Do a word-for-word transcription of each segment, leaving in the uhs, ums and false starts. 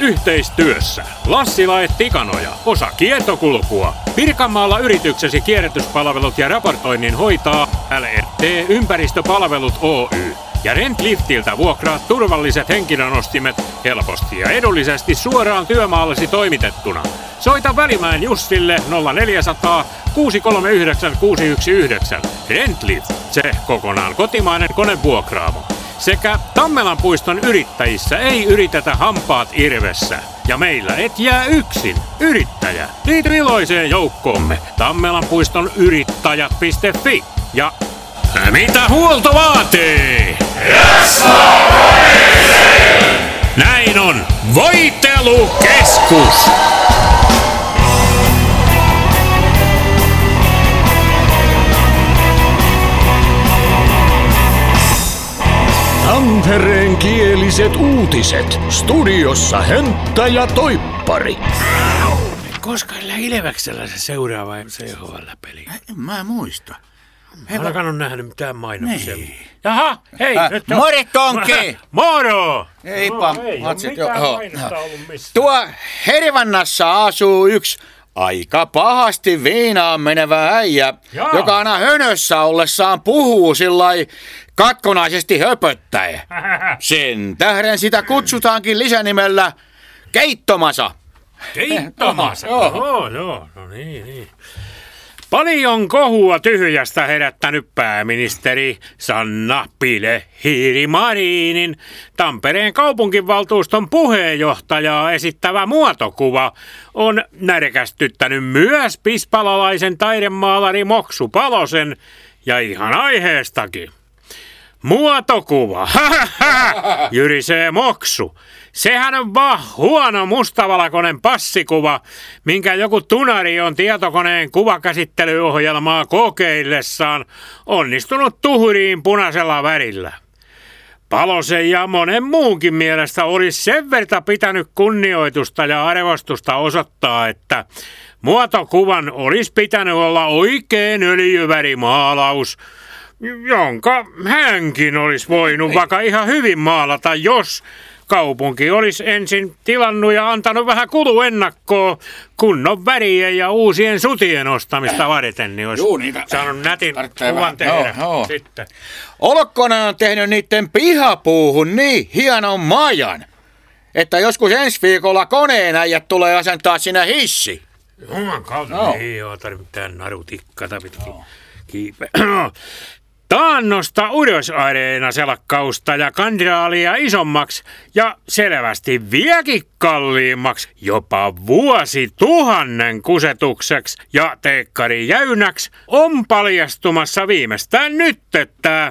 Yhteistyössä Lassila et Tikanoja, osa kiertokulkua. Pirkanmaalla yrityksesi kierrätyspalvelut ja raportoinnin hoitaa L R T Ympäristöpalvelut Oy. Ja Rentliftiltä vuokraa turvalliset henkilönostimet helposti ja edullisesti suoraan työmaallasi toimitettuna. Soita Välimäen Jussille nolla neljä nolla nolla kuusi kolme yhdeksän kuusi yksi yhdeksän. Rentlift, se kokonaan kotimainen konevuokraamo. Sekä Tammelanpuiston yrittäjissä ei yritetä hampaat irvessä. Ja meillä et jää yksin. Yrittäjä. Liity iloiseen joukkoomme. Tammelanpuiston yrittäjät piste fi. Ja mitä huolto vaatii? Näin on. Voitelukeskus. Tampereen kieliset uutiset. Studiossa Hentta ja Toippari. Koska Ilveksellä se seuraava C H L-peli? Mä en muista. Mä ainakaan ole nähnyt mitään mainoksia. Niin. Jaha, hei! Äh, nyt More Tonki! Moro! Eipä, no, ei matsit ole mitään jo. mainosta ollut missään. Tuo Hervannassa asuu yksi aika pahasti viinaan menevä äijä, Jaa. joka aina hönössä ollessaan puhuu sillai katkonaisesti höpöttäen. Sen tähden sitä kutsutaankin lisänimellä Keittomasa. Keittomasa? Joo. Joo, joo, no niin, niin. Paljon kohua tyhjästä herättänyt pääministeri Sanna Pile-Hiiri Marinin Tampereen kaupunginvaltuuston puheenjohtajaa esittävä muotokuva on närkästyttänyt myös pispalalaisen taidemaalari Moksu Palosen ja ihan aiheestakin. Muotokuva, jyrisee Moksu. Sehän on vaan huono mustavalkoinen passikuva, minkä joku tunari on tietokoneen kuvakäsittelyohjelmaa kokeillessaan onnistunut tuhuriin punaisella värillä. Palosen ja monen muunkin mielestä olisi sen verta pitänyt kunnioitusta ja arvostusta osoittaa, että muotokuvan olisi pitänyt olla oikein öljyvärimaalaus, jonka hänkin olisi voinut vaikka ihan hyvin maalata, jos kaupunki olisi ensin tilannut ja antanut vähän kuluennakkoa kunnon värien ja uusien sutien ostamista varten, niin olisi Juu, niitä saanut nätin tarvitsee kuvan vähän. tehdä. Joo, joo. Sitten. Olkkonen on tehnyt niitten pihapuuhun niin hienon majan, että joskus ensi viikolla koneen äijät tulee asentaa sinne hissi. Juman kautta, No. ei oo tarvitse mitään narutikkata pitkin kiipeä. Taannosta Udos-areena selakkausta ja kandraalia isommaksi ja selvästi vieläkin kalliimmaksi, jopa vuosituhannen kusetukseksi ja teekkari jäynäksi on paljastumassa viimeistään nyt, että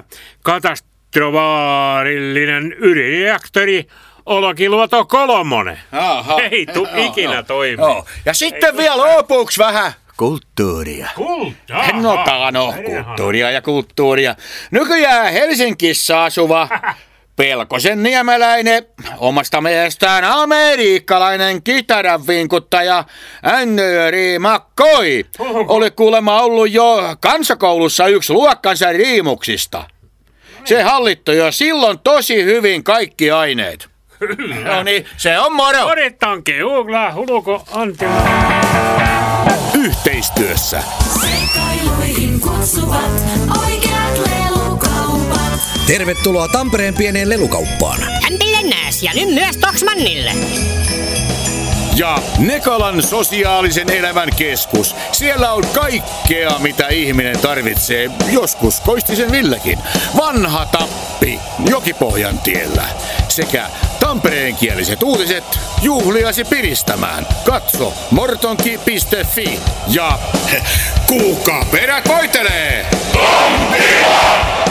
katastrofaarillinen ydinreaktori Olkiluoto kolmonen Aha. ei tuu Joo, ikinä joo. toimii. Joo. Ja sitten vielä lopuksi vähän kulttuuria. Kultaa. No tano, kulttuuria ja kulttuuria. Nykyään Helsingissä asuva Pelkosen niemeläinen, omasta mielestään amerikkalainen kitaranvinkuttaja Anne-Marie McCoy oli kuulemma ollut jo kansakoulussa yksi luokkansa riimuksista. Se hallittui jo silloin tosi hyvin kaikki aineet. No niin, se on moro. Odotan keulaa, huluko Antila. Yhteistyössä Seikailuihin kutsuvat oikeat lelukaupat. Tervetuloa Tampereen pieneen lelukauppaan. Hämpille nääs ja nyt myös Toksmannille. ja Nekalan sosiaalisen elämän keskus. Siellä on kaikkea, mitä ihminen tarvitsee, joskus Koistisen Villekin. Vanha Tappi Jokipohjan tiellä sekä tampereenkieliset uutiset juhliasi piristämään. Katso mortonki piste fi ja kuka perät voitelee? Tontila!